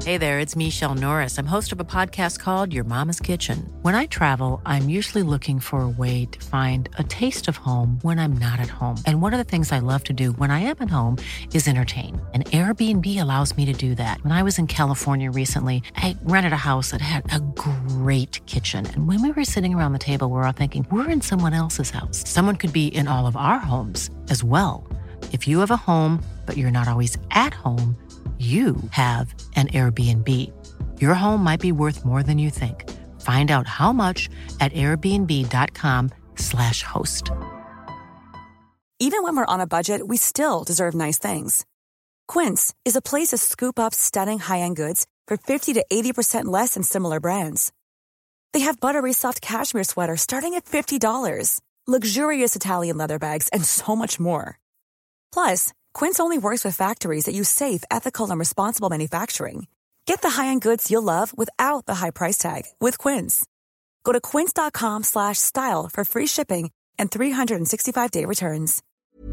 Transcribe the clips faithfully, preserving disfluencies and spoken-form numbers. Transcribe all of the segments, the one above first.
Hey there, it's Michelle Norris. I'm host of a podcast called Your Mama's Kitchen. When I travel, I'm usually looking for a way to find a taste of home when I'm not at home. And one of the things I love to do when I am at home is entertain. And Airbnb allows me to do that. When I was in California recently, I rented a house that had a great kitchen. And when we were sitting around the table, we were all thinking, we're in someone else's house. Someone could be in all of our homes as well. If you have a home, but you're not always at home, you have an Airbnb. Your home might be worth more than you think. Find out how much at airbnb.com slash host. Even when we're on a budget, we still deserve nice things. Quince is a place to scoop up stunning high-end goods for fifty to eighty percent less than similar brands. They have buttery soft cashmere sweaters starting at fifty dollars, luxurious Italian leather bags, and so much more. Plus, Quince only works with factories that use safe, ethical, and responsible manufacturing. Get the high-end goods you'll love without the high price tag with Quince. Go to quince.com slash style for free shipping and three sixty-five day returns.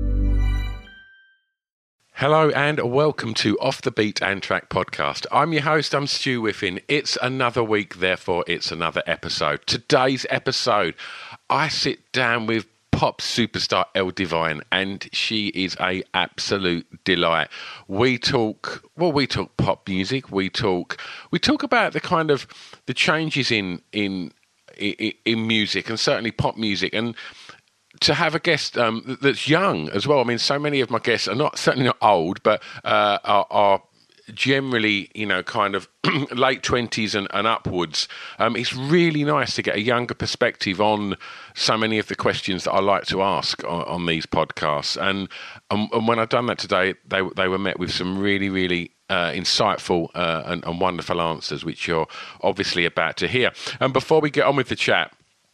Hello and welcome to Off the Beat and Track podcast. I'm your host, I'm Stu Whiffin. It's another week, therefore it's another episode. Today's episode, I sit down with pop superstar Elle Devine, and she is a absolute delight. We talk, well, we talk pop music. We talk, we talk about the kind of the changes in in in, in music, and certainly pop music, and to have a guest um, that's young as well. I mean, so many of my guests are not certainly not old, but uh, are, are generally, you know, kind of late twenties and, and upwards. Um, it's really nice to get a younger perspective on so many of the questions that I like to ask on, on these podcasts. And, and and when I've done that today, they they were met with some really, really uh, insightful uh, and, and wonderful answers, which you're obviously about to hear. And before we get on with the chat,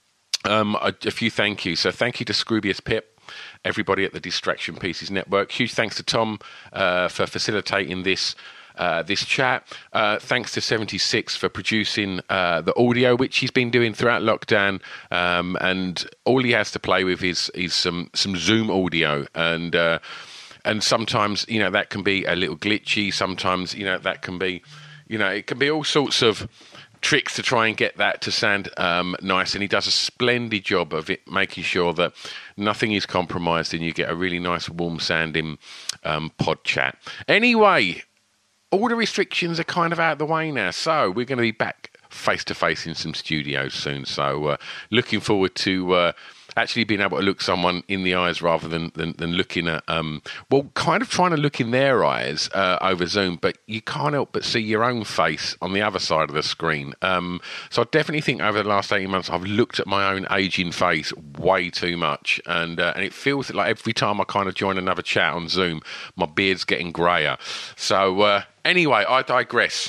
um, a, a few thank yous. So thank you to Scroobius Pip, everybody at the Distraction Pieces Network. Huge thanks to Tom uh, for facilitating this Uh, this chat. Uh, thanks to seventy-six for producing uh, the audio, which he's been doing throughout lockdown. Um, and all he has to play with is is some some Zoom audio, and uh, and sometimes, you know, that can be a little glitchy. Sometimes, you know, that can be, you know, it can be all sorts of tricks to try and get that to sound um, nice. And he does a splendid job of it, making sure that nothing is compromised and you get a really nice, warm sounding um, pod chat. Anyway, all the restrictions are kind of out of the way now, so we're going to be back face-to-face in some studios soon. So uh, looking forward to uh, actually being able to look someone in the eyes rather than than, than looking at, um, well, kind of trying to look in their eyes uh, over Zoom, but you can't help but see your own face on the other side of the screen. Um, so I definitely think over the last eighteen months, I've looked at my own aging face way too much, and uh, and it feels like every time I kind of join another chat on Zoom, my beard's getting greyer. So uh, anyway, I digress.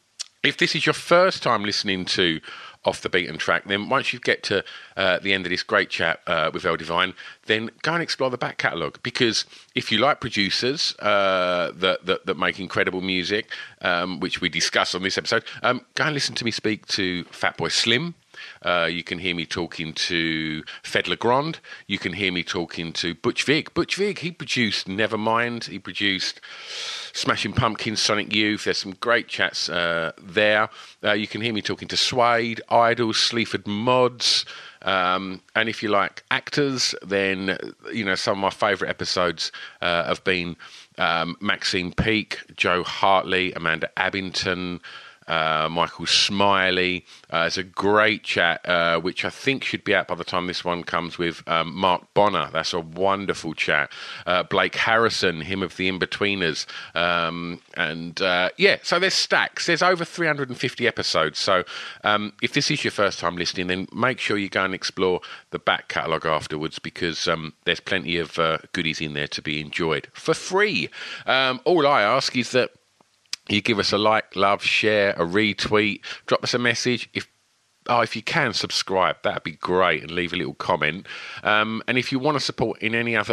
If this is your first time listening to Off the Beaten Track, then once you get to uh, the end of this great chat uh, with Elle Devine, then go and explore the back catalogue. Because if you like producers uh, that, that that make incredible music, um, which we discuss on this episode, um, go and listen to me speak to Fatboy Slim. Uh, you can hear me talking to Fed Legrand. You can hear me talking to Butch Vig. Butch Vig, he produced Nevermind. He produced Smashing Pumpkins, Sonic Youth. There's some great chats uh, there. Uh, you can hear me talking to Suede, Idols, Sleaford Mods. Um, and if you like actors, then, you know, some of my favourite episodes uh, have been um, Maxine Peake, Joe Hartley, Amanda Abbington, Uh, Michael Smiley. Uh, it's a great chat, uh, which I think should be out by the time this one comes, with um, Mark Bonner. That's a wonderful chat. Uh, Blake Harrison, him of the In-Betweeners. Um, and uh, yeah, so there's stacks. There's over three hundred fifty episodes. So um, if this is your first time listening, then make sure you go and explore the back catalogue afterwards, because um, there's plenty of uh, goodies in there to be enjoyed for free. Um, all I ask is that you give us a like, love, share, a retweet, drop us a message. If oh, if you can, subscribe. That'd be great, and leave a little comment. Um, and if you want to support in any other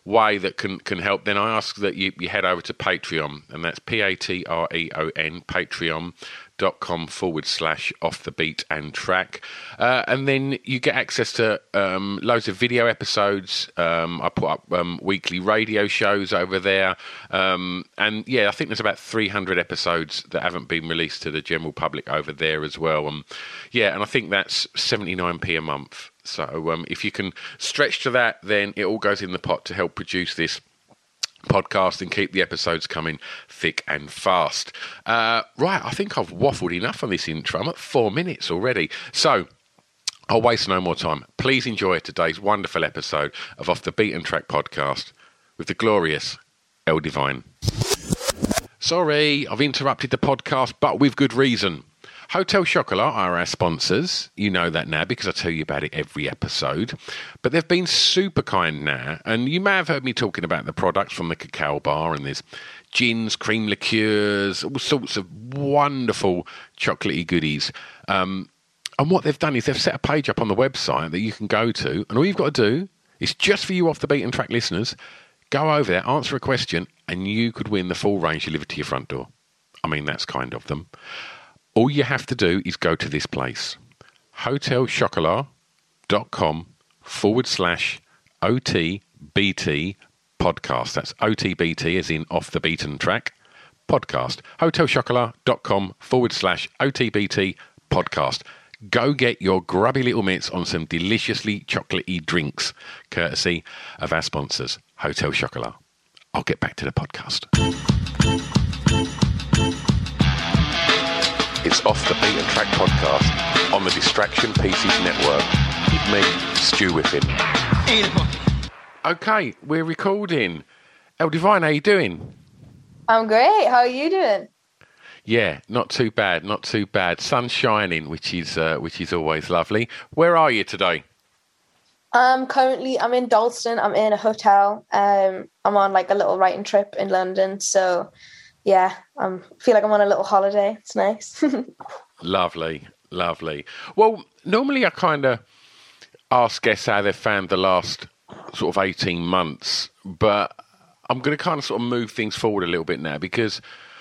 way that can, can help, then I ask that you, you head over to Patreon, and that's P A T R E O N, Patreon. dot com forward slash off the beat and track, uh, and then you get access to um, loads of video episodes. um, I put up um, weekly radio shows over there, um, and yeah, I think there's about three hundred episodes that haven't been released to the general public over there as well. Um, yeah, and I think that's seventy-nine p a month, so um, if you can stretch to that, then it all goes in the pot to help produce this podcast and keep the episodes coming thick and fast. Uh, right, I think I've waffled enough on this intro. I'm at four minutes already. So I'll waste no more time. Please enjoy today's wonderful episode of Off the Beaten Track podcast with the glorious Elle Devine. Sorry, I've interrupted the podcast, but with good reason. Hotel Chocolat are our sponsors. You know that now because I tell you about it every episode. But they've been super kind now. And you may have heard me talking about the products from the Cacao Bar. And there's gins, cream liqueurs, all sorts of wonderful chocolatey goodies. Um, and what they've done is they've set a page up on the website that you can go to. And all you've got to do is just for you Off the Beaten Track listeners, go over there, answer a question, and you could win the full range delivered to your front door. I mean, that's kind of them. All you have to do is go to this place, hotelchocolat.com forward slash OTBT podcast. That's O T B T as in Off the Beaten Track podcast. Hotelchocolat.com forward slash OTBT podcast. Go get your grubby little mitts on some deliciously chocolatey drinks, courtesy of our sponsors, Hotel Chocolat. I'll get back to the podcast. It's Off the Beaten Track podcast on the Distraction Pieces Network with me, Stu Whiffin. Okay, we're recording. Elle Devine, how you doing? I'm great. How are you doing? Yeah, not too bad, not too bad. Sun shining, which is uh, which is always lovely. Where are you today? Um, currently, I'm in Dalston. I'm in a hotel. Um, I'm on like a little writing trip in London, so. Yeah, I um, feel like I'm on a little holiday. It's nice. Lovely, lovely. Well, normally I kind of ask guests how they've found the last sort of eighteen months, but I'm going to kind of sort of move things forward a little bit now because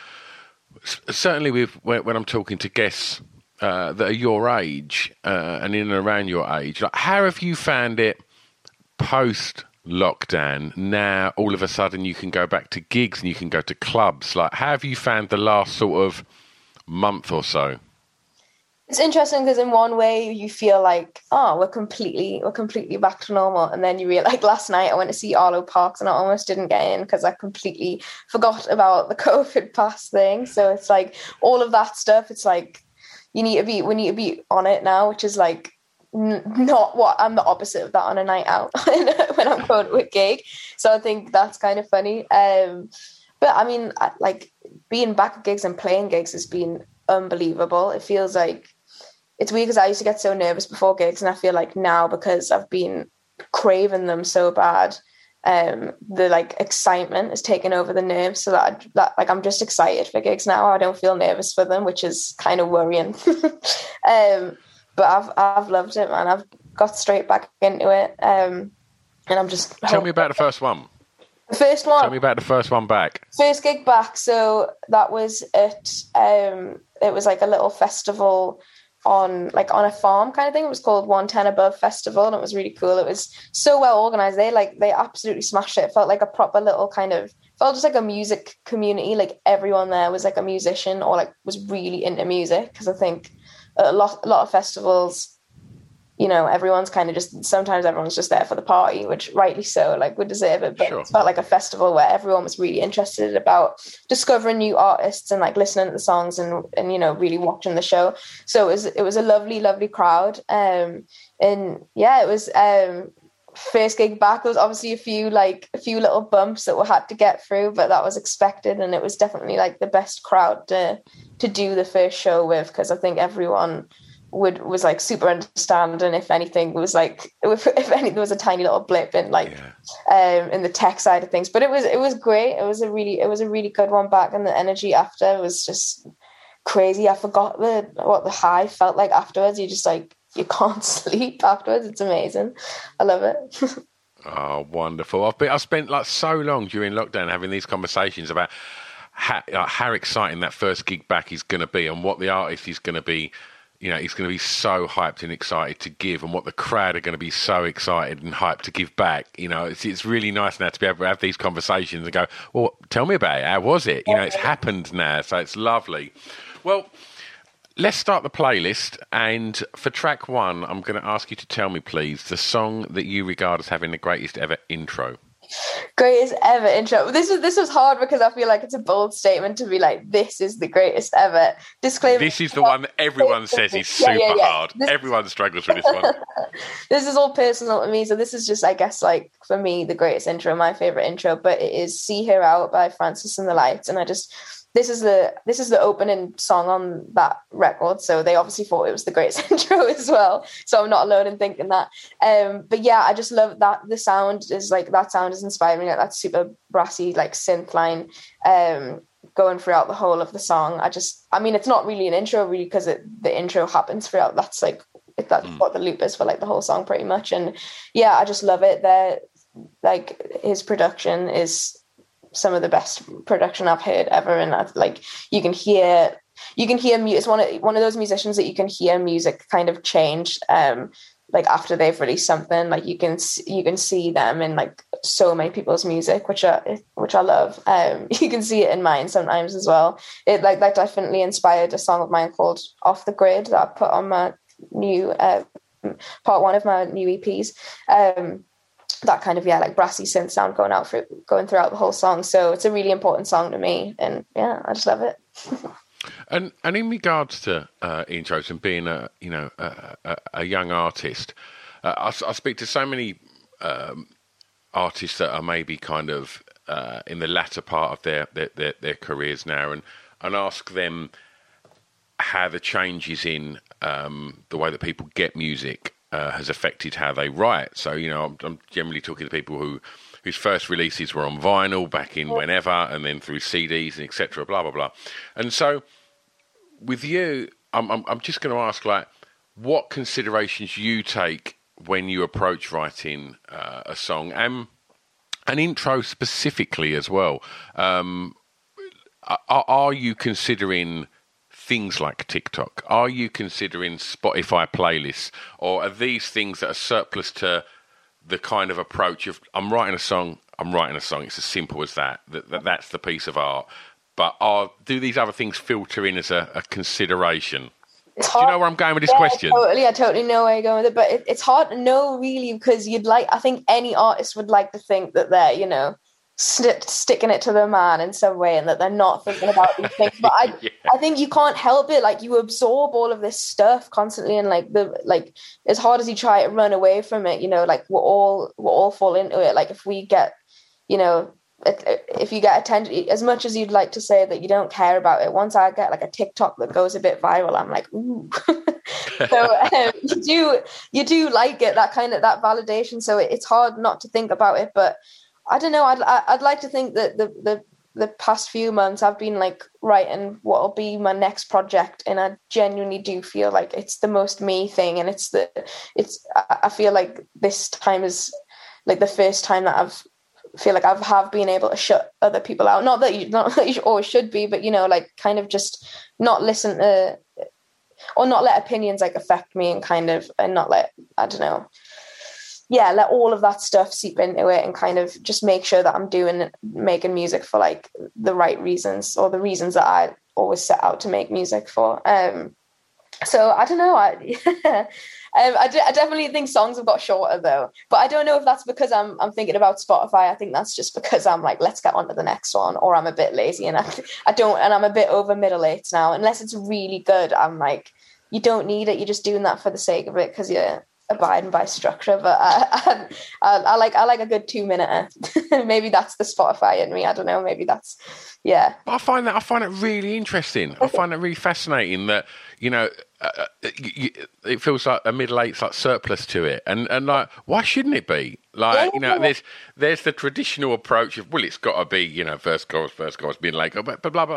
certainly with when, when I'm talking to guests uh, that are your age uh, and in and around your age, like how have you found it post lockdown? Now all of a sudden you can go back to gigs and you can go to clubs. Like, how have you found the last sort of month or so? It's interesting because in one way you feel like, oh, we're completely we're completely back to normal, and then you realize, like last night I went to see Arlo Parks and I almost didn't get in because I completely forgot about the COVID pass thing. So it's like all of that stuff, it's like you need to be we need to be on it now, which is like N- not what I'm the opposite of that on a night out when I'm going to a gig. So I think that's kind of funny. Um, but I mean, I, like being back at gigs and playing gigs has been unbelievable. It feels like it's weird because I used to get so nervous before gigs, and I feel like now because I've been craving them so bad, um, the like excitement has taken over the nerves. So that, I, that like I'm just excited for gigs now. I don't feel nervous for them, which is kind of worrying. um, But I've I've loved it, man. I've got straight back into it, um, and I'm just. Tell hoping. me about the first one. The first one. Tell me about the first one back. First gig back. So that was at. Um, it was like a little festival on like on a farm kind of thing. It was called one ten Above Festival, and it was really cool. It was so well organized. They like they absolutely smashed it. It felt like a proper little kind of. Felt just like a music community. Like everyone there was like a musician or like was really into music, because I think. A lot, a lot of festivals, you know, everyone's kind of just, sometimes everyone's just there for the party, which rightly so, like would deserve it. But sure. It felt like a festival where everyone was really interested about discovering new artists and like listening to the songs and, and, you know, really watching the show. So it was, it was a lovely, lovely crowd. Um, and yeah, it was, um, first gig back. There was obviously a few, like a few little bumps that we had to get through, but that was expected. And it was definitely like the best crowd to, to do the first show with, because I think everyone would was like super understanding. If anything, it was like if, if anything, there was a tiny little blip in like yeah. um in the tech side of things, but it was it was great. It was a really it was a really good one back, and the energy after was just crazy. I forgot the what the high felt like afterwards. You just like you can't sleep afterwards. It's amazing. I love it. Oh, wonderful. I've been, I've spent like so long during lockdown having these conversations about how, like, how exciting that first gig back is going to be and what the artist is going to be. You know, he's going to be so hyped and excited to give, and what the crowd are going to be so excited and hyped to give back. You know, it's it's really nice now to be able to have these conversations and go, well, tell me about it. How was it? You know, it's happened now, so it's lovely. Well, let's start the playlist. And for track one, I'm going to ask you to tell me, please, the song that you regard as having the greatest ever intro. Greatest ever intro. This was this was hard because I feel like it's a bold statement to be like, this is the greatest ever. Disclaimer. This is the one that everyone says is super yeah, yeah, yeah. hard. This, everyone struggles with this one. This is all personal to me, so this is just, I guess, like for me, the greatest intro, my favorite intro. But it is "See Her Out" by Francis and the Lights, and I just. This is the this is the opening song on that record, so they obviously thought it was the greatest intro as well. So I'm not alone in thinking that. Um, but yeah, I just love that the sound is like that sound is inspiring. Like that super brassy like synth line um, going throughout the whole of the song. I just, I mean, it's not really an intro really because it the intro happens throughout. That's like that's mm. what the loop is for like the whole song pretty much. And yeah, I just love it. There, like his production is some of the best production I've heard ever, and I've, like you can hear you can hear music. It's one of one of those musicians that you can hear music kind of change um like after they've released something. Like you can you can see them in like so many people's music, which I which I love. Um you can see it in mine sometimes as well. It like that definitely inspired a song of mine called "Off the Grid" that I put on my new uh, part one of my new E Ps. um that kind of, yeah, like brassy synth sound going out for going throughout the whole song. So it's a really important song to me, and yeah, I just love it. and and in regards to uh, intros and being a you know a, a, a young artist, uh, I, I speak to so many um, artists that are maybe kind of uh, in the latter part of their their, their their careers now, and and ask them how the changes in um, the way that people get music Uh, has affected how they write. So, you know, I'm, I'm generally talking to people who whose first releases were on vinyl back in whenever, and then through C Ds and et cetera, blah, blah, blah. And so with you, I'm, I'm, I'm just going to ask, like, what considerations you take when you approach writing uh, a song, and an intro specifically as well. Um, are, are you considering things like TikTok? Are you considering Spotify playlists, or are these things that are surplus to the kind of approach of I'm writing a song, I'm writing a song, it's as simple as that, that, that that's the piece of art, but are do these other things filter in as a, a consideration? Do you know where I'm going with this yeah, question? Totally, I totally know where you're going with it, but it, it's hard to know really, because you'd like, I think any artist would like to think that they're, you know, st- sticking it to the man in some way, and that they're not thinking about these things. But I, yeah. I think you can't help it. Like, you absorb all of this stuff constantly, and like the like as hard as you try to run away from it, you know, like we're all we're all fall into it. Like if we get, you know. If you get attention, as much as you'd like to say that you don't care about it, once I get like a TikTok that goes a bit viral, I'm like, ooh. So um, you do, you do like it, that kind of that validation. So it, it's hard not to think about it. But I don't know. I'd I'd like to think that the the the past few months I've been like writing what will be my next project, and I genuinely do feel like it's the most me thing, and it's the it's. I feel like this time is like the first time that I've. feel like I have been able to shut other people out. Not that you, not that you always should be, but you know, like kind of just not listen to, or not let opinions like affect me, and kind of, and not let, I don't know, yeah, let all of that stuff seep into it, and kind of just make sure that I'm doing, making music for like the right reasons, or the reasons that I always set out to make music for. Um, so I don't know. I. Um, I, d- I definitely think songs have got shorter though, but I don't know if that's because I'm I'm thinking about Spotify. I think that's just because I'm like, let's get on to the next one, or I'm a bit lazy and I, I don't, and I'm a bit over middle eight now. Unless it's really good, I'm like, you don't need it. You're just doing that for the sake of it because you're abiding by structure. But I, I, I, I like I like a good two minute. Maybe that's the Spotify in me. I don't know. Maybe that's yeah. I find that I find it really interesting. I find it really fascinating that you know. Uh, you, it feels like a middle eight's like surplus to it, and and like why shouldn't it be? Like you know, there's there's the traditional approach of well, it's got to be you know first chorus, first chorus, being like blah blah blah.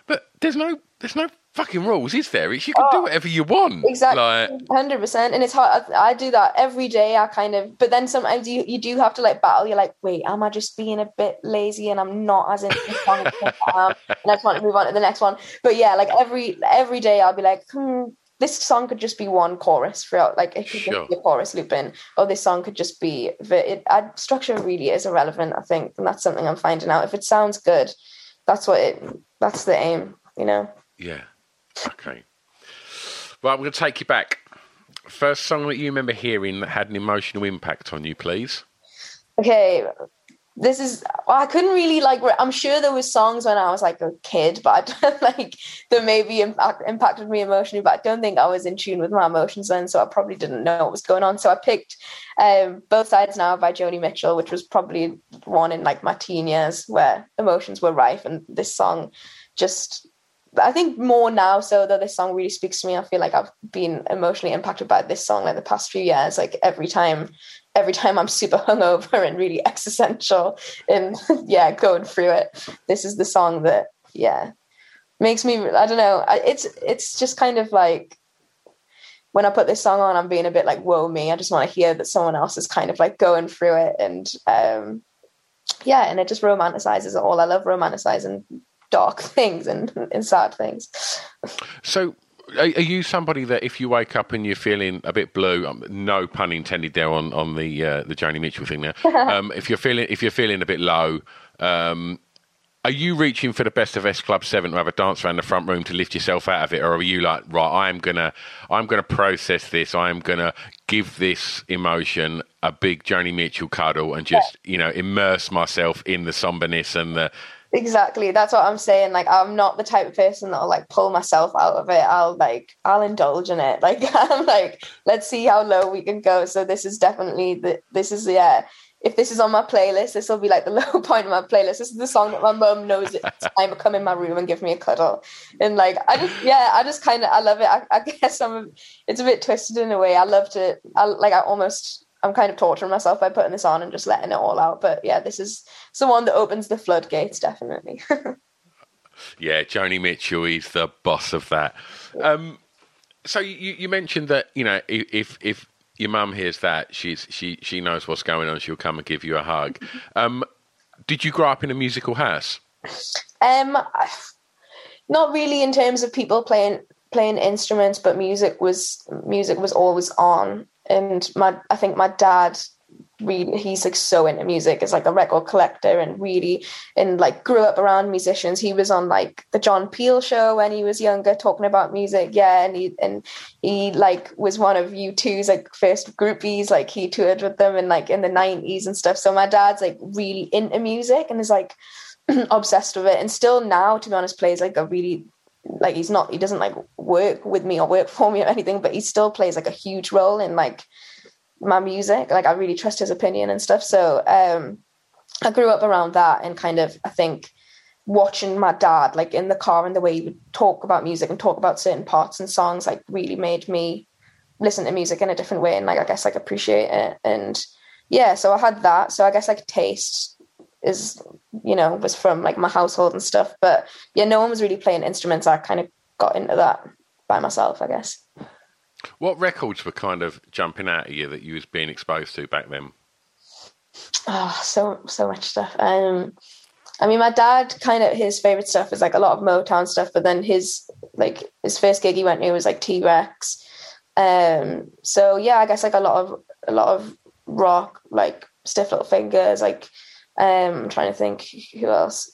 but there's no there's no fucking rules, is there? It's, you can oh, do whatever you want. Exactly, like, one hundred percent. And it's hard. I, I do that every day. I kind of, but then sometimes you, you do have to like battle. You're like, wait, am I just being a bit lazy and I'm not as into the song as I am, and I just want to move on to the next one. But yeah, like every every day I'll be like, hmm, this song could just be one chorus throughout. Like it could sure. just be a chorus looping, or this song could just be. It, I, structure really is irrelevant, I think, and that's something I'm finding out. If it sounds good, that's what it. That's the aim, you know. Yeah. Okay. Well, I'm going to take you back. First song that you remember hearing that had an emotional impact on you, please. Okay. This is, well, I couldn't really like, I'm sure there was songs when I was like a kid, but I don't like, that maybe impact, impacted me emotionally, but I don't think I was in tune with my emotions then, so I probably didn't know what was going on. So I picked um, Both Sides Now by Joni Mitchell, which was probably one in like my teen years where emotions were rife, and this song just, I think more now so that this song really speaks to me. I feel like I've been emotionally impacted by this song like the past few years. Like every time, every time I'm super hungover and really existential and yeah, going through it, this is the song that, yeah, makes me, I don't know. It's, it's just kind of like when I put this song on, I'm being a bit like, whoa, me. I just want to hear that someone else is kind of like going through it. And um, yeah, and it just romanticizes it all. I love romanticizing dark things and, and sad things. So are, are you somebody that if you wake up and you're feeling a bit blue, um, no pun intended there on on the uh, the Joni Mitchell thing there, um, if you're feeling if you're feeling a bit low, um, are you reaching for the Best of S Club seven to have a dance around the front room to lift yourself out of it, or are you like, right, I'm gonna I'm gonna process this, I'm gonna give this emotion a big Joni Mitchell cuddle and just yeah. you know immerse myself in the somberness and the. Exactly. That's what I'm saying. Like, I'm not the type of person that'll like pull myself out of it. I'll like, I'll indulge in it. Like, I'm like, let's see how low we can go. So this is definitely the, this is, yeah. If this is on my playlist, this will be like the low point of my playlist. This is the song that my mum knows it's time to come in my room and give me a cuddle. And like, I just, yeah, I just kind of, I love it. I, I guess I'm, it's a bit twisted in a way. I love to, I like, I almost, I'm kind of torturing myself by putting this on and just letting it all out. But yeah, this is the one that opens the floodgates, definitely. Yeah, Joni Mitchell is the boss of that. Um, so you, you mentioned that, you know, if if your mum hears that, she's she she knows what's going on, she'll come and give you a hug. Um, did you grow up in a musical house? Um, not really in terms of people playing playing instruments, but music was music was always on. And my, I think my dad really, he's like so into music, is like a record collector and really, and like grew up around musicians. He was on like the John Peel show when he was younger, talking about music. Yeah. And he, and he like was one of U two's like first groupies, like he toured with them in like in the nineties and stuff. So my dad's like really into music and is like obsessed with it. And still now, to be honest, plays like a really, like he's not, he doesn't like work with me or work for me or anything, but he still plays like a huge role in like my music. Like I really trust his opinion and stuff. So um, I grew up around that and kind of, I think watching my dad like in the car and the way he would talk about music and talk about certain parts and songs like really made me listen to music in a different way and like I guess like appreciate it. And yeah, so I had that. So I guess like taste is, you know, was from like my household and stuff, but yeah, no one was really playing instruments. I kind of got into that by myself, I guess. What records were kind of jumping out at you that you was being exposed to back then? Oh, so so much stuff. Um, I mean, my dad kind of, his favorite stuff is like a lot of Motown stuff, but then his like his first gig he went to was like T-Rex. Um, so yeah, I guess like a lot of a lot of rock, like Stiff Little Fingers, like. Um, I'm trying to think who else.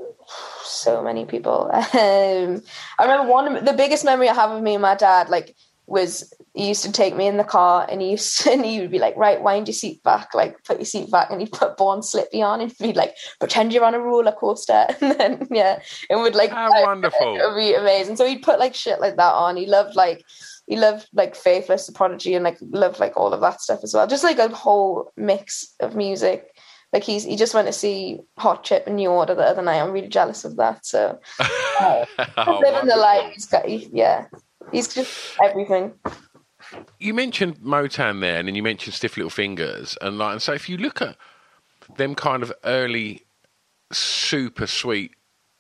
So many people. Um, I remember one, the biggest memory I have of me and my dad, like, was he used to take me in the car and he used to, and he would be like, right, wind your seat back, like put your seat back, and he'd put Born Slippy on and he'd be like, pretend you're on a roller coaster. And then, yeah, it would like, how like, wonderful. It would be amazing. So he'd put like shit like that on. He loved like, he loved like Faithless, The Prodigy, and like loved like all of that stuff as well. Just like a whole mix of music. Like he's he just went to see Hot Chip in New Order the other night. I'm really jealous of that. So uh, oh, living the life. He's got, he, yeah, he's just everything. You mentioned Motown there, and then you mentioned Stiff Little Fingers, and like, and so if you look at them kind of early, super sweet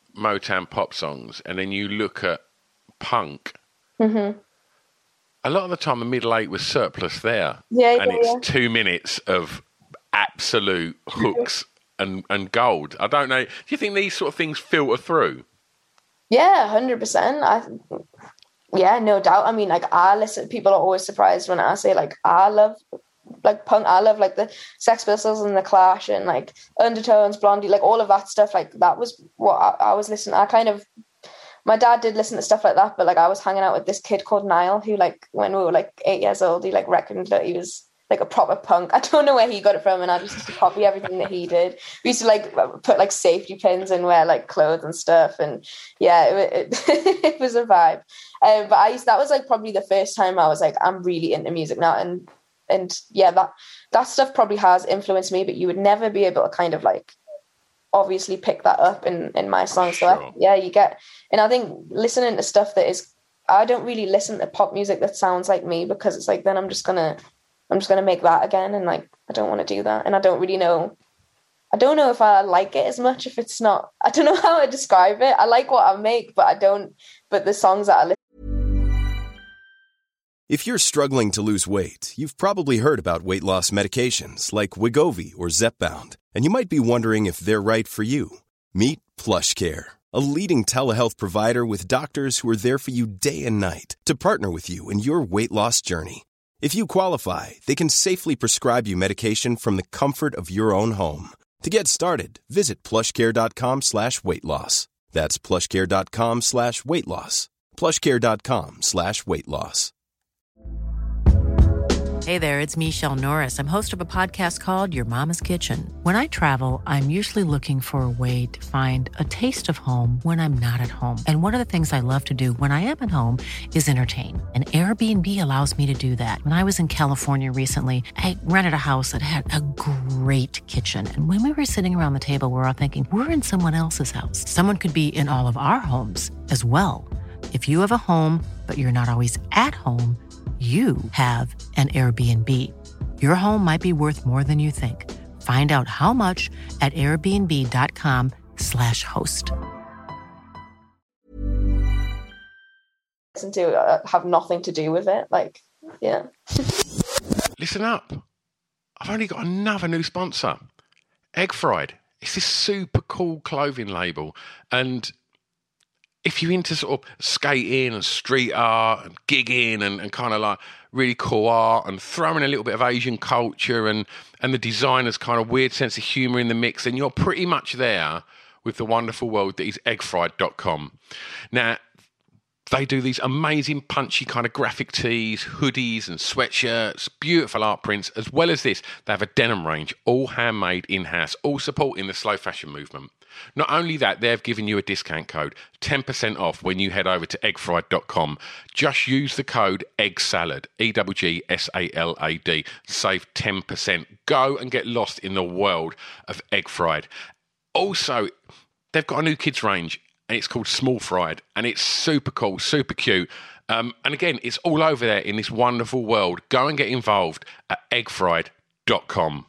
Motown pop songs and then you look at punk, mm-hmm. a lot of the time the middle eight was surplus there. Yeah, and yeah, it's yeah. two minutes of absolute hooks and, and gold. I don't know. Do you think these sort of things filter through? Yeah, one hundred percent. I, yeah, no doubt. I mean, like, I listen, people are always surprised when I say, like, I love, like, punk. I love, like, the Sex Pistols and the Clash and, like, Undertones, Blondie, like, all of that stuff. Like, that was what I, I was listening. I kind of, my dad did listen to stuff like that, but, like, I was hanging out with this kid called Niall who, like, when we were, like, eight years old, he, like, reckoned that he was, like, a proper punk. I don't know where he got it from, and I just used to copy everything that he did. We used to, like, put, like, safety pins and wear, like, clothes and stuff, and, yeah, it, it, it was a vibe. Um, but I used, that was, like, probably the first time I was, like, I'm really into music now, and, and yeah, that, that stuff probably has influenced me, but you would never be able to kind of, like, obviously pick that up in, in my songs. Sure. So I, yeah, you get, and I think listening to stuff that is, I don't really listen to pop music that sounds like me, because it's like, then I'm just gonna, I'm just gonna make that again, and like, I don't want to do that, and I don't really know, I don't know if I like it as much if it's not, I don't know how to describe it. I like what I make, but I don't, but the songs that I listen. If you're struggling to lose weight, you've probably heard about weight loss medications like Wegovy or Zepbound, and you might be wondering if they're right for you. Meet PlushCare, a leading telehealth provider with doctors who are there for you day and night to partner with you in your weight loss journey. If you qualify, they can safely prescribe you medication from the comfort of your own home. To get started, visit plushcare.com slash weight loss. That's plushcare.com slash weight loss. plushcare.com slash weight loss. Hey there, it's Michelle Norris. I'm host of a podcast called Your Mama's Kitchen. When I travel, I'm usually looking for a way to find a taste of home when I'm not at home. And one of the things I love to do when I am at home is entertain. And Airbnb allows me to do that. When I was in California recently, I rented a house that had a great kitchen. And when we were sitting around the table, we were all thinking, we're in someone else's house. Someone could be in all of our homes as well. If you have a home, but you're not always at home, you have an Airbnb. Your home might be worth more than you think. Find out how much at airbnb.com slash host. Listen to uh, have nothing to do with it. Like, yeah. Listen up. I've only got another new sponsor. Egg Fried. It's this super cool clothing label. And if you're into sort of skating and street art and gigging and, and kind of like really cool art and throwing a little bit of Asian culture and, and the designer's kind of weird sense of humour in the mix, then you're pretty much there with the wonderful world that is egg fried dot com. Now, they do these amazing punchy kind of graphic tees, hoodies and sweatshirts, beautiful art prints. As well as this, they have a denim range, all handmade in-house, all supporting the slow fashion movement. Not only that, they've given you a discount code, ten percent off when you head over to egg fried dot com. Just use the code EGGSALAD, E G G S A L A D. Save ten percent. Go and get lost in the world of Egg Fried. Also, they've got a new kids range, and it's called Small Fried, and it's super cool, super cute. Um, and again, it's all over there in this wonderful world. Go and get involved at egg fried dot com.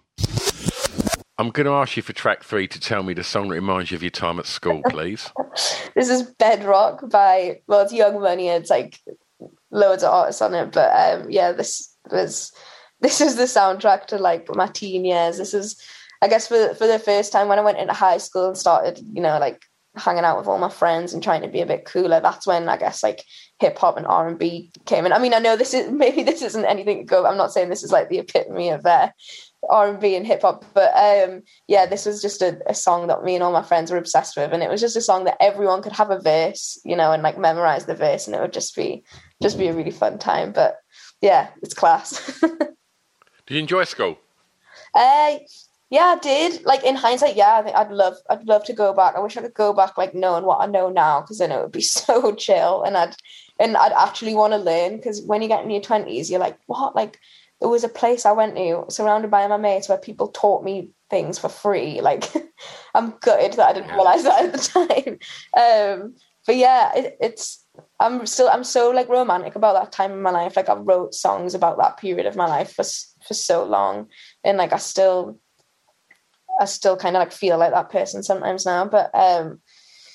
I'm going to ask you for track three to tell me the song that reminds you of your time at school, please. This is Bedrock by, well, it's Young Money. It's like loads of artists on it. But um, yeah, this was, this is the soundtrack to like my teen years. This is, I guess, for, for the first time when I went into high school and started, you know, like hanging out with all my friends and trying to be a bit cooler. That's when I guess like hip hop and R and B came in. I mean, I know this is, maybe this isn't anything to go, I'm not saying this is like the epitome of uh, R and B and hip hop, but um, yeah, this was just a, a song that me and all my friends were obsessed with, and it was just a song that everyone could have a verse, you know, and like memorize the verse, and it would just be just be a really fun time. But yeah, it's class. Did you enjoy school? Uh, yeah, I did. Like in hindsight, yeah, I think I'd love I'd love to go back. I wish I could go back, like knowing what I know now, because then it would be so chill, and I'd and I'd actually want to learn. Because when you get in your twenties, you're like, what, like. There was a place I went to surrounded by my mates where people taught me things for free. Like, I'm gutted that I didn't realize that at the time. Um, but yeah, it, it's, I'm still, I'm so like romantic about that time in my life. Like I wrote songs about that period of my life for, for so long. And like, I still, I still kind of like feel like that person sometimes now. But um,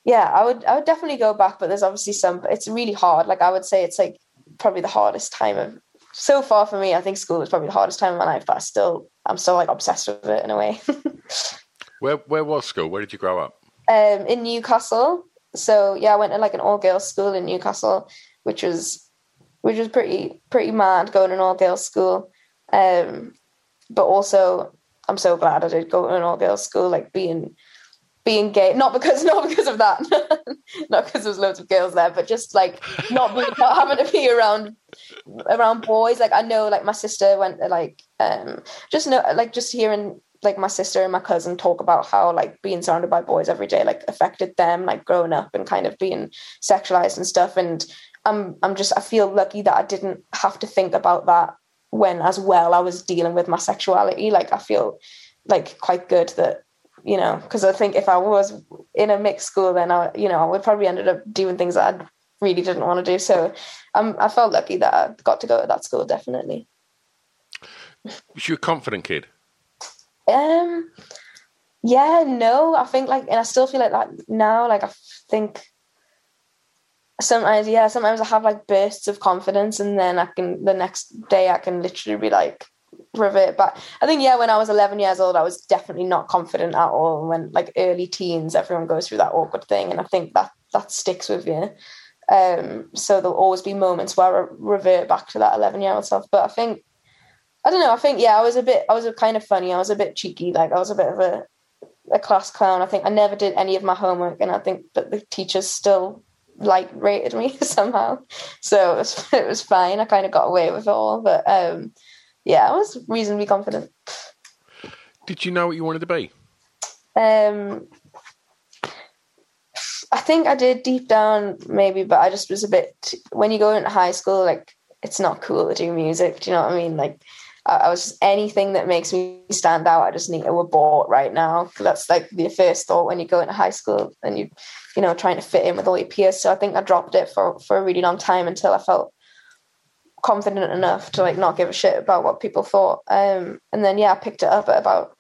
yeah, I would I would definitely go back, but there's obviously some, it's really hard. Like I would say it's like probably the hardest time of so far for me. I think school was probably the hardest time of my life, but I still I'm still like obsessed with it in a way. Where where was school? Where did you grow up? Um, in Newcastle. So yeah, I went to like an all girls school in Newcastle, which was which was pretty pretty mad going to an all girls school. Um, but also I'm so glad I did go to an all girls school, like being being gay, not because not because of that, not because there was loads of girls there, but just like not being, not having to be around around boys. Like I know, like my sister went to like um just know like just hearing like my sister and my cousin talk about how like being surrounded by boys every day like affected them, like growing up and kind of being sexualized and stuff. And I'm I'm just I feel lucky that I didn't have to think about that when as well I was dealing with my sexuality. Like I feel like quite good that, you know, because I think if I was in a mixed school, then I, you know, I would probably ended up doing things that I really didn't want to do. So um, I felt lucky that I got to go to that school, definitely. Was you a confident kid? Um, yeah, no, I think like, and I still feel like that now. Like I think sometimes, yeah, sometimes I have like bursts of confidence, and then I can the next day I can literally be like, revert back. I think yeah when I was eleven years old I was definitely not confident at all. When like early teens everyone goes through that awkward thing, and I think that that sticks with you. Um so there'll always be moments where I revert back to that eleven year old self. But I think I don't know I think yeah I was a bit I was a kind of funny, I was a bit cheeky, like I was a bit of a, a class clown. I think I never did any of my homework, and I think that the teachers still like rated me somehow, so it was, it was fine. I kind of got away with it all. But um yeah, I was reasonably confident. Did you know what you wanted to be? Um, I think I did deep down, maybe, but I just was a bit. When you go into high school, like it's not cool to do music. Do you know what I mean? Like I, I was just, anything that makes me stand out, I just need to abort right now. That's like the first thought when you go into high school and you, you know, trying to fit in with all your peers. So I think I dropped it for for a really long time until I felt confident enough to like not give a shit about what people thought. Um, and then yeah, I picked it up at about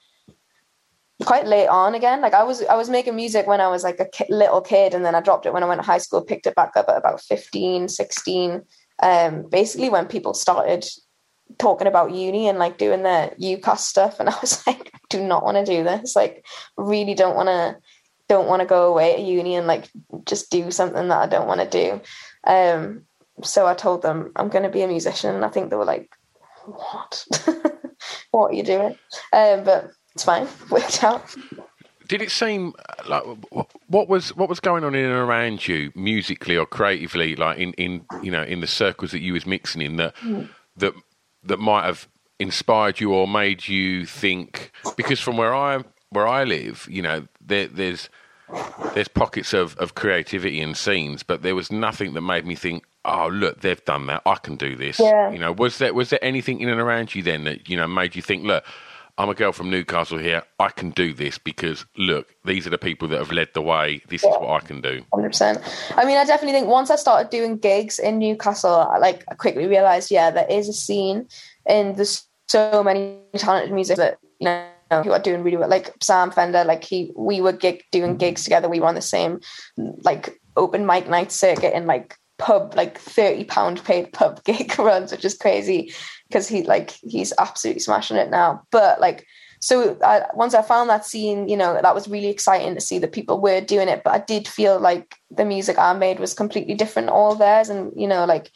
quite late on again. Like I was I was making music when I was like a ki- little kid, and then I dropped it when I went to high school, picked it back up at about fifteen, sixteen. Um, basically when people started talking about uni and like doing their UCAS stuff, and I was like, I do not want to do this. Like really don't want to don't want to go away to uni and like just do something that I don't want to do. Um, So I told them I'm going to be a musician, and I think they were like, "What? What are you doing?" Um, but it's fine, worked out. Did it seem like what was what was going on in and around you, musically or creatively, like in, in you know in the circles that you was mixing in, that mm. that that might have inspired you or made you think? Because from where I where I live, you know, there, there's there's pockets of, of creativity and scenes, but there was nothing that made me think, oh, look, they've done that, I can do this. Yeah. You know, was there was there anything in and around you then that, you know, made you think, look, I'm a girl from Newcastle here, I can do this because, look, these are the people that have led the way, this yeah. is what I can do? one hundred percent. I mean, I definitely think once I started doing gigs in Newcastle, I, like, I quickly realised, yeah, there is a scene, and there's so many talented music that, you know, who are doing really well. Like Sam Fender, like he, we were gig, doing gigs together, we were on the same, like, open mic night circuit in, like, pub, like thirty pound paid pub gig runs, which is crazy because he like he's absolutely smashing it now. But like, so I, once I found that scene, you know, that was really exciting to see that people were doing it. But I did feel like the music I made was completely different to all theirs, and you know, like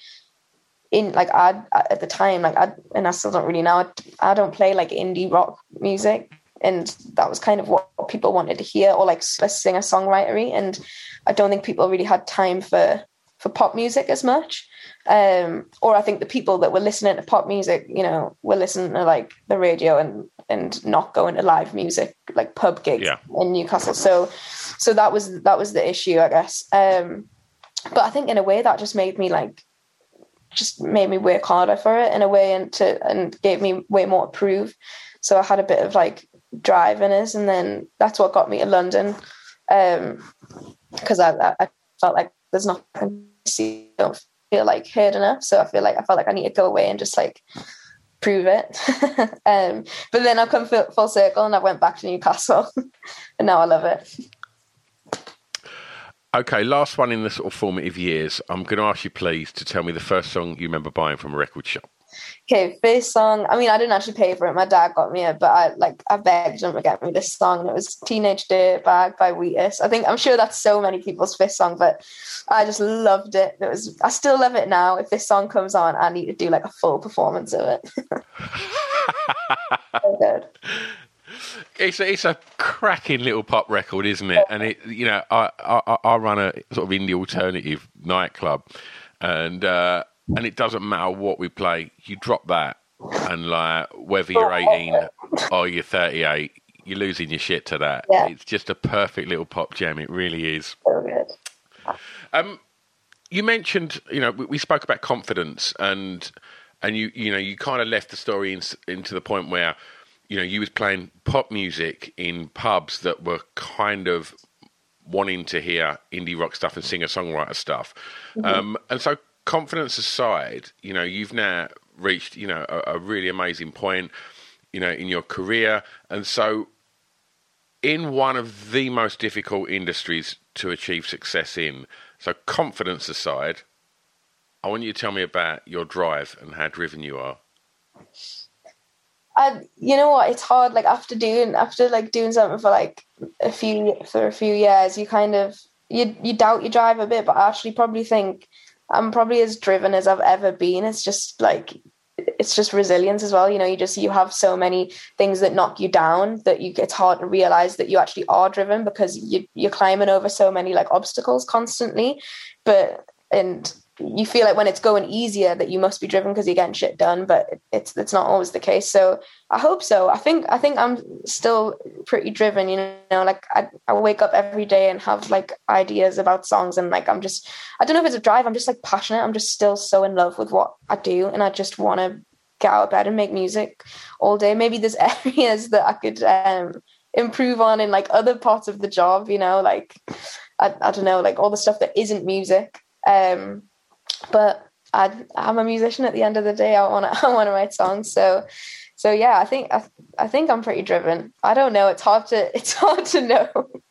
in like I at the time, like I and I still don't really know. I, I don't play like indie rock music, and that was kind of what people wanted to hear, or like singer songwritery. And I don't think people really had time for. for pop music as much. Um, or I think the people that were listening to pop music, you know, were listening to like the radio and, and not going to live music, like pub gigs yeah. in Newcastle. So, so that was, that was the issue, I guess. Um, but I think in a way that just made me like, just made me work harder for it in a way, and to, and gave me way more to prove. So I had a bit of like drive in us, and then that's what got me to London. Um, cause I, I felt like there's nothing to see, I don't feel like heard enough. So I feel like I felt like I need to go away and just like prove it. um, but then I've come full, full circle and I went back to Newcastle and now I love it. Okay, last one in the sort of formative years. I'm going to ask you, please, to tell me the first song you remember buying from a record shop. Okay, first song. I mean, I didn't actually pay for it. My dad got me it, but I like I begged him to get me this song, and it was "Teenage Dirtbag" by Wheatus. I think I'm sure that's so many people's first song, but I just loved it. It was. I still love it now. If this song comes on, I need to do like a full performance of it. So good. It's a, it's a cracking little pop record, isn't it? And it, you know, I I, I run a sort of indie alternative nightclub, and. uh And it doesn't matter what we play, you drop that, and like whether you're eighteen or you're thirty-eight, you're losing your shit to that. Yeah. It's just a perfect little pop gem. It really is. So good. Um, you mentioned, you know, we, we spoke about confidence, and and you you know you kind of left the story in, into the point where, you know, you was playing pop music in pubs that were kind of wanting to hear indie rock stuff and singer-songwriter stuff, mm-hmm. um, and so. Confidence aside, you know, you've now reached, you know, a, a really amazing point, you know, in your career. And so in one of the most difficult industries to achieve success in, so confidence aside, I want you to tell me about your drive and how driven you are. I, you know what, it's hard, like after doing, after like doing something for like a few, for a few years, you kind of, you, you doubt your drive a bit, but I actually probably think I'm probably as driven as I've ever been. It's just like, it's just resilience as well. You know, you just, you have so many things that knock you down that you, it's hard to realize that you actually are driven because you, you're climbing over so many like obstacles constantly. But, and you feel like when it's going easier that you must be driven because you're getting shit done, but it's, it's not always the case. So I hope so. I think, I think I'm still pretty driven, you know, like I, I wake up every day and have like ideas about songs, and like, I'm just, I don't know if it's a drive. I'm just like passionate. I'm just still so in love with what I do. And I just want to get out of bed and make music all day. Maybe there's areas that I could um, improve on in like other parts of the job, you know, like, I, I don't know, like all the stuff that isn't music. Um, But I, I'm a musician at the end of the day. I want to, I want to write songs. So, so yeah, I think, I, I think I'm pretty driven. I don't know. It's hard to, it's hard to know.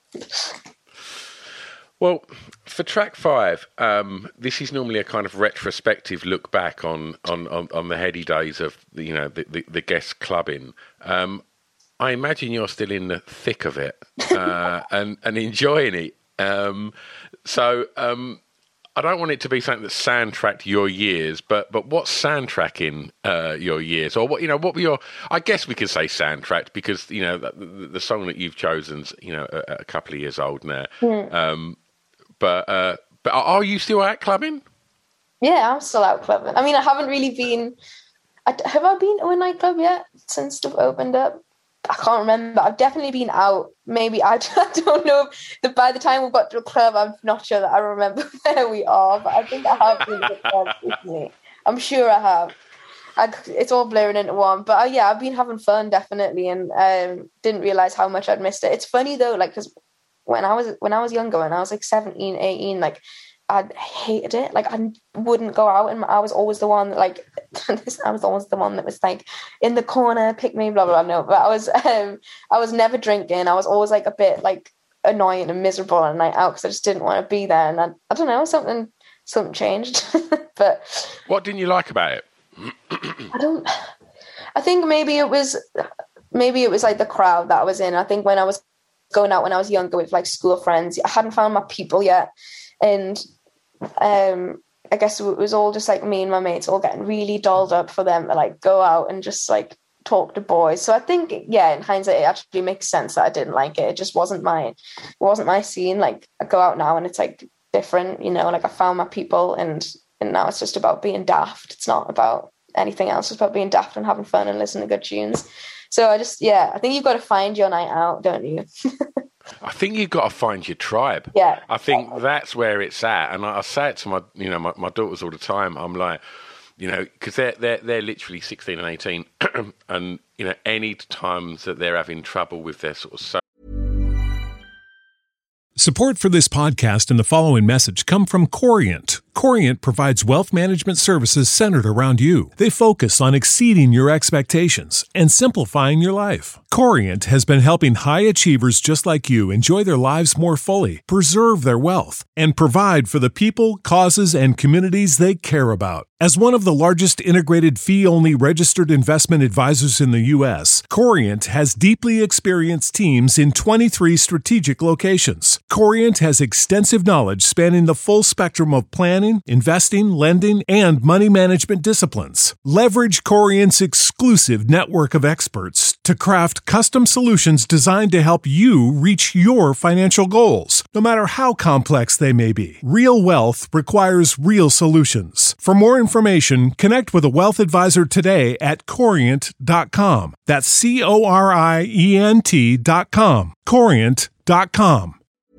Well, for track five, um, this is normally a kind of retrospective look back on, on, on, on the heady days of, you know, the, the, the guest clubbing. Um, I imagine you're still in the thick of it, uh, and, and enjoying it. Um, so, um, I don't want it to be something that soundtracked your years, but but what's soundtracking uh, your years, or what you know? What were your? I guess we could say soundtracked because you know the, the, the song that you've chosen's you know a, a couple of years old now. Mm. Um, but uh, but are you still out clubbing? Yeah, I'm still out clubbing. I mean, I haven't really been. I, have I been to a nightclub yet since stuff opened up? I can't remember. I've definitely been out. Maybe I, I don't know. That by the time we got to a club, I'm not sure that I remember where we are. But I think I have been to a club recently. I'm sure I have. I, it's all blurring into one. But uh, yeah, I've been having fun definitely, and um, didn't realize how much I'd missed it. It's funny though, like because when I was when I was younger, when I was like seventeen, eighteen, like I hated it. Like I wouldn't go out, and I was always the one that, like I was always the one that was like in the corner, pick me, blah blah blah. No, but I was um, I was never drinking. I was always like a bit like annoying and miserable on a night out because I just didn't want to be there. And I, I don't know, something something changed. But what didn't you like about it? I don't. I think maybe it was maybe it was like the crowd that I was in. I think when I was going out when I was younger with like school friends, I hadn't found my people yet, and um I guess it was all just like me and my mates all getting really dolled up for them to like go out and just like talk to boys. So I think, yeah, in hindsight, it actually makes sense that I didn't like it. It just wasn't my, it wasn't my scene. Like I go out now and it's like different, you know, like I found my people, and, and now it's just about being daft. It's not about anything else. It's about being daft and having fun and listening to good tunes. So I just, yeah, I think you've got to find your night out, don't you? I think you've got to find your tribe. Yeah. I think that's where it's at. And I, I say it to my, you know, my, my daughters all the time. I'm like, you know, because they're, they're, they're literally sixteen and eighteen. And, you know, any times that they're having trouble with their sort of... So- Support for this podcast and the following message come from Corient. Corient provides wealth management services centered around you. They focus on exceeding your expectations and simplifying your life. Corient has been helping high achievers just like you enjoy their lives more fully, preserve their wealth, and provide for the people, causes, and communities they care about. As one of the largest integrated fee-only registered investment advisors in the U S, Corient has deeply experienced teams in twenty-three strategic locations. Corient has extensive knowledge spanning the full spectrum of planning, investing, lending, and money management disciplines. Leverage Corient's exclusive network of experts to craft custom solutions designed to help you reach your financial goals, no matter how complex they may be. Real wealth requires real solutions. For more information, connect with a wealth advisor today at corient dot com. That's C O R I E N T dot com. corient dot com.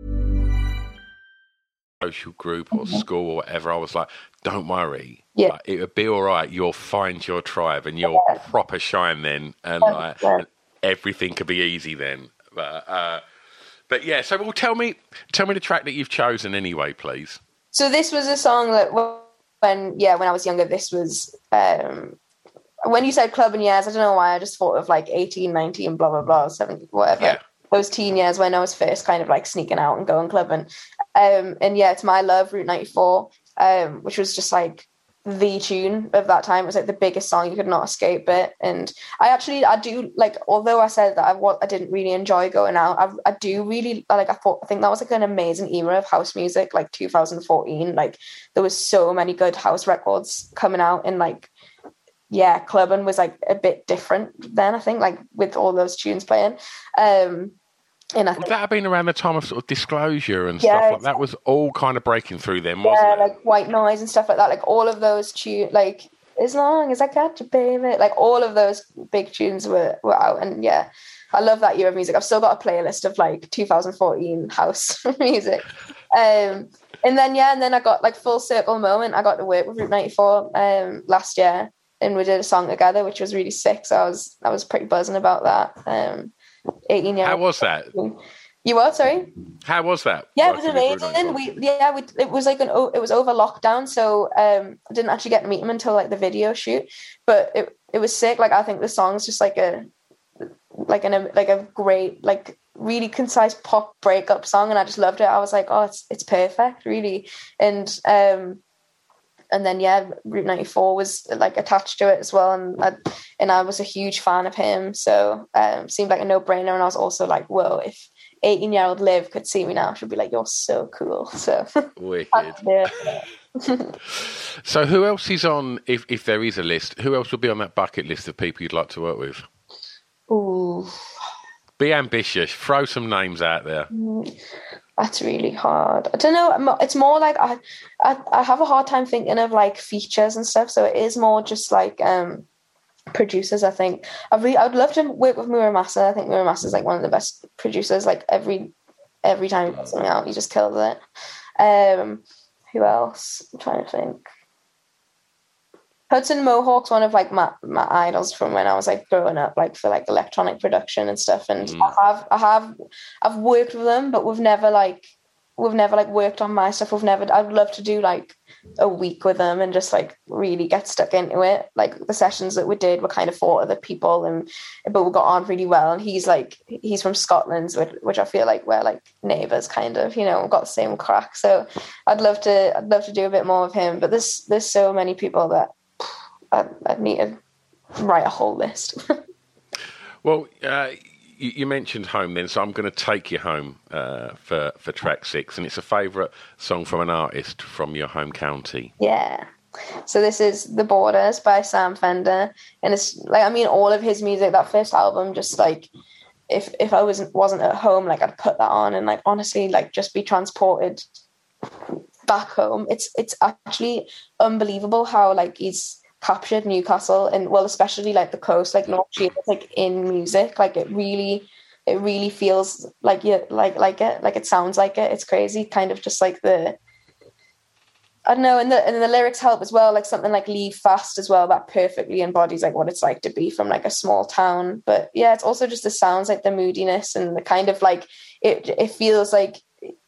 Social group or school or whatever, I was like, don't worry. Yeah. Like, it'll be all right. You'll find your tribe and you'll Yeah. proper shine then. And Yeah. like Yeah. and everything could be easy then. But, uh, but yeah, so well, tell me, tell me the track that you've chosen anyway, please. So this was a song that when, yeah, when I was younger, this was, um, when you said club and years, I don't know why, I just thought of like eighteen, nineteen, blah, blah, blah, seventeen, whatever. Yeah. Those teen years when I was first kind of like sneaking out and going clubbing. Um, and yeah, it's My Love, Route ninety-four, um, which was just like the tune of that time. It was like the biggest song, you could not escape it. And I actually, I do like, although I said that I, I didn't really enjoy going out, I, I do really, like, I thought, I think that was like an amazing era of house music, like two thousand fourteen. Like there was so many good house records coming out, and like, yeah, clubbing was like a bit different then, I think, like with all those tunes playing. Um, and I think, Would that have been around the time of sort of Disclosure and Yeah, stuff like that? Was all kind of breaking through then, wasn't yeah, it? like White Noise and stuff like that, like all of those tunes, like As Long As I Got You Baby, like all of those big tunes were, were out. And yeah, I love that year of music. I've still got a playlist of like two thousand fourteen house music. Um, and then, yeah, and then I got like full circle moment. I got to work with Route ninety-four um, last year, and we did a song together, which was really sick. So I was, I was pretty buzzing about that. Um, eighteen years. How was that? You what? Sorry. How was that? Yeah, it was working with Route amazing. ninety-four? We yeah, we it was like an it was over lockdown, so um, I didn't actually get to meet him until like the video shoot. But it it was sick. Like I think the song's just like a like an like a great like really concise pop breakup song, and I just loved it. I was like, oh, it's it's perfect, really. And um. And then, yeah, Route ninety-four was like attached to it as well. And I, and I was a huge fan of him. So um, it seemed like a no brainer. And I was also like, whoa, if eighteen year old Liv could see me now, she'd be like, you're so cool. So Wicked. So who else is on, if, if there is a list, who else will be on that bucket list of people you'd like to work with? Ooh. Be ambitious. Throw some names out there. That's really hard. I don't know. It's more like I, I, I have a hard time thinking of like features and stuff. So it is more just like um, producers. I think I really, I'd love to work with Muramasa. I think Muramasa is like one of the best producers. Like every, every time he puts something out, he just kills it. Um, who else? I'm trying to think. Hudson Mohawk's one of like my, my idols from when I was like growing up, like for like electronic production and stuff. And mm. I have, I have, I've worked with them, but we've never like, we've never like worked on my stuff. We've never, I'd love to do like a week with them and just like really get stuck into it. Like the sessions that we did were kind of for other people, and but we got on really well. And he's like, he's from Scotland, which, which I feel like we're like neighbours kind of, you know, we've got the same crack. So I'd love to, I'd love to do a bit more with him. But there's, there's so many people that I, I'd need to write a whole list. Well, uh, you, you mentioned home then, so I'm going to take you home uh, for, for track six, and it's a favourite song from an artist from your home county. Yeah. So this is The Borders by Sam Fender, and it's like, I mean, all of his music, that first album, just like, if if I wasn't wasn't at home, like I'd put that on and like honestly like just be transported back home. It's it's actually unbelievable how like he's captured Newcastle, and well, especially like the coast, like North Shields, like in music, like it really, it really feels like you like like it, like it sounds like it. It's crazy, kind of just like the, I don't know, and the and the lyrics help as well. Like something like Leave Fast as well, that perfectly embodies like what it's like to be from like a small town. But yeah, it's also just the sounds, like the moodiness and the kind of like it. It feels like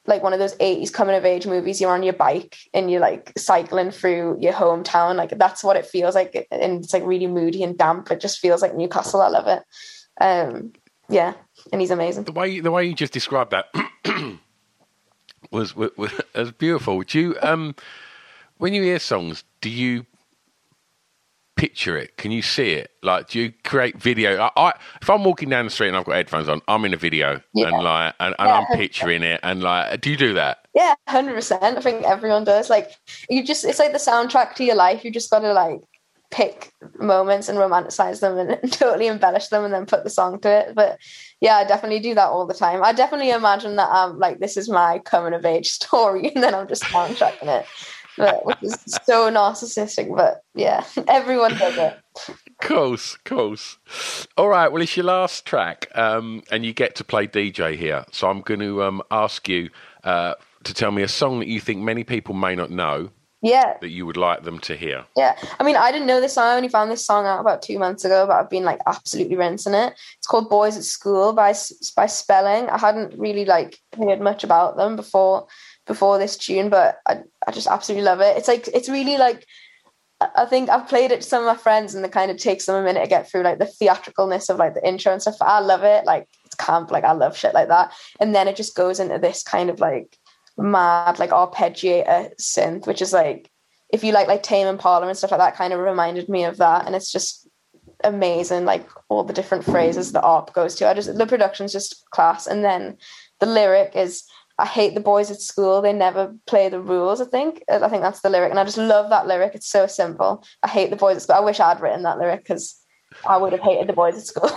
like one of those eighties coming of age movies. You're on your bike and you're like cycling through your hometown. Like that's what it feels like. And it's like really moody and damp. It just feels like Newcastle. I love it. Um, yeah. And he's amazing. The way, the way you just described that was, was, was beautiful. Do you, um, when you hear songs, do you picture it? Can you see it? Like, do you create video? I, I if I'm walking down the street and I've got headphones on, I'm in a video yeah. and like, and, and yeah. I'm picturing it. And like, do you do that? Yeah, one hundred percent. I think everyone does. Like, you just, it's like the soundtrack to your life. You just got to like pick moments and romanticize them and, and totally embellish them and then put the song to it. But yeah, I definitely do that all the time. I definitely imagine that I'm like, this is my coming of age story, and then I'm just soundtracking it. But, which is so narcissistic, but yeah, everyone does it. Course, course. All right, well, it's your last track, um, and you get to play D J here. So I'm going to um, ask you uh, to tell me a song that you think many people may not know. Yeah. That you would like them to hear. Yeah. I mean, I didn't know this song. I only found this song out about two months ago, but I've been like absolutely rinsing it. It's called Boys at School by by Spelling. I hadn't really like heard much about them before before this tune, but I, I just absolutely love it. It's like, it's really like, I think I've played it to some of my friends and it kind of takes them a minute to get through like the theatricalness of like the intro and stuff. I love it. Like it's camp. Like I love shit like that. And then it just goes into this kind of like mad, like arpeggiator synth, which is like, if you like like Tame Impala and stuff like that, kind of reminded me of that. And it's just amazing. Like all the different phrases the arp goes to. I just, the production's just class. And then the lyric is, I hate the boys at school. They never play the rules, I think. I think that's the lyric. And I just love that lyric. It's so simple. I hate the boys at school. I wish I'd written that lyric because I would have hated the boys at school.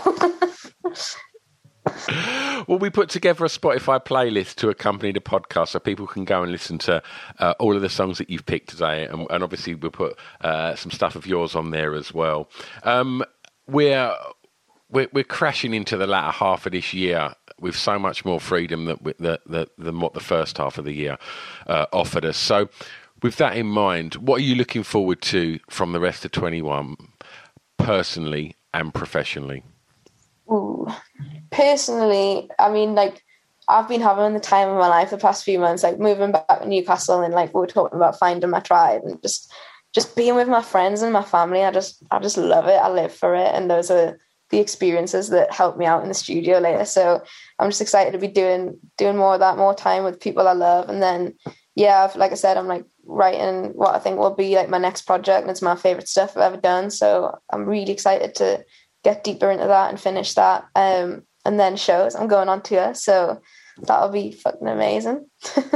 Well, we put together a Spotify playlist to accompany the podcast so people can go and listen to uh, all of the songs that you've picked today. And, and obviously we'll put uh, some stuff of yours on there as well. Um, we're, we're, we're crashing into the latter half of this year with so much more freedom that, that, that, than what the first half of the year uh, offered us. So with that in mind, what are you looking forward to from the rest of twenty-one, personally and professionally? Ooh. Personally, I mean, like, I've been having the time of my life the past few months, like moving back to Newcastle and like we were talking about finding my tribe and just just being with my friends and my family. I just I just love it. I live for it. And those are the experiences that help me out in the studio later. So I'm just excited to be doing doing more of that, more time with people I love. And then, yeah, like I said, I'm like writing what I think will be like my next project, and it's my favorite stuff I've ever done. So I'm really excited to get deeper into that and finish that. Um, and then shows. I'm going on tour, so that'll be fucking amazing.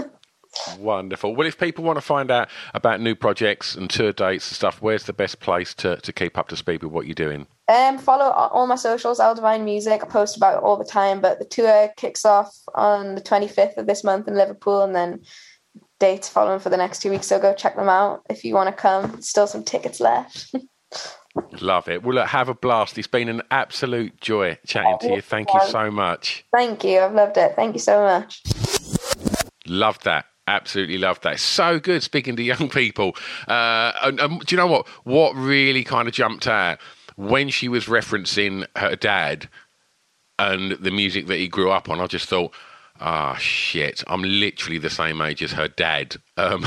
Wonderful. Well, if people want to find out about new projects and tour dates and stuff, where's the best place to, to keep up to speed with what you're doing? Um, follow all my socials, L Divine Music. I post about it all the time, but the tour kicks off on the twenty-fifth of this month in Liverpool, and then dates following for the next two weeks, so go check them out if you want to come. Still some tickets left. Love it. Well, look, have a blast. It's been an absolute joy chatting to you. Thank you so much. Thank you. I've loved it. Thank you so much. Loved that. Absolutely loved that. It's so good speaking to young people. Uh, and, and do you know what? What really kind of jumped out when she was referencing her dad and the music that he grew up on, I just thought, ah, oh, shit, I'm literally the same age as her dad, um,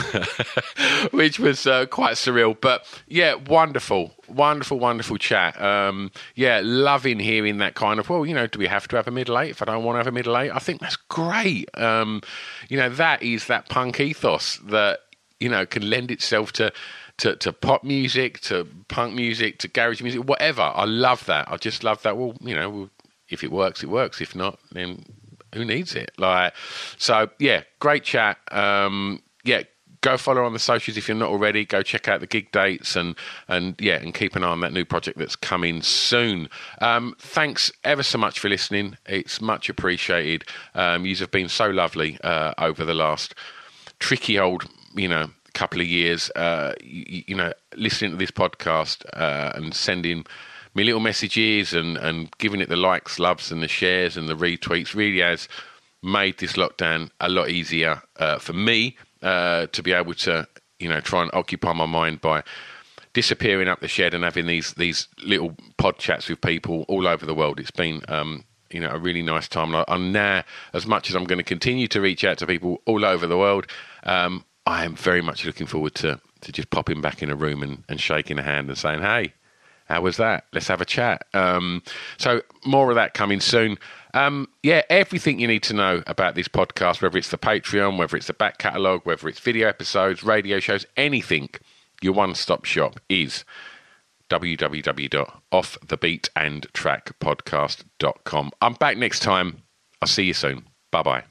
which was uh, quite surreal. But yeah, wonderful, wonderful, wonderful chat. Um, yeah, loving hearing that kind of, well, you know, do we have to have a middle eight if I don't want to have a middle eight? I think that's great. Um, you know, that is that punk ethos that, you know, can lend itself to, to, to pop music, to punk music, to garage music, whatever. I love that. I just love that. Well, you know, if it works, it works. If not, then who needs it? Like, so yeah, great chat. Um, yeah, go follow her on the socials if you're not already. Go check out the gig dates and and yeah, and keep an eye on that new project that's coming soon. Um, thanks ever so much for listening. It's much appreciated. Um, you have been so lovely uh, over the last tricky old, you know, couple of years. Uh, you, you know, listening to this podcast uh, and sending me little messages and, and giving it the likes, loves and the shares and the retweets really has made this lockdown a lot easier uh, for me uh, to be able to, you know, try and occupy my mind by disappearing up the shed and having these these little pod chats with people all over the world. It's been um, you know, a really nice time. And, I, and now, as much as I'm going to continue to reach out to people all over the world, um, I am very much looking forward to, to just popping back in a room and, and shaking a hand and saying, hey, how was that? Let's have a chat. Um, so more of that coming soon. Um, yeah, everything you need to know about this podcast, whether it's the Patreon, whether it's the back catalogue, whether it's video episodes, radio shows, anything, your one-stop shop is w w w dot off the beat and track podcast dot com. I'm back next time. I'll see you soon. Bye-bye.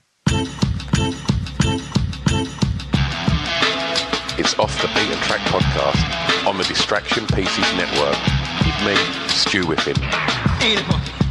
It's Off the Beat and Track podcast on the Distraction Pieces Network with me, Stu Whiffen. Eight o'clock.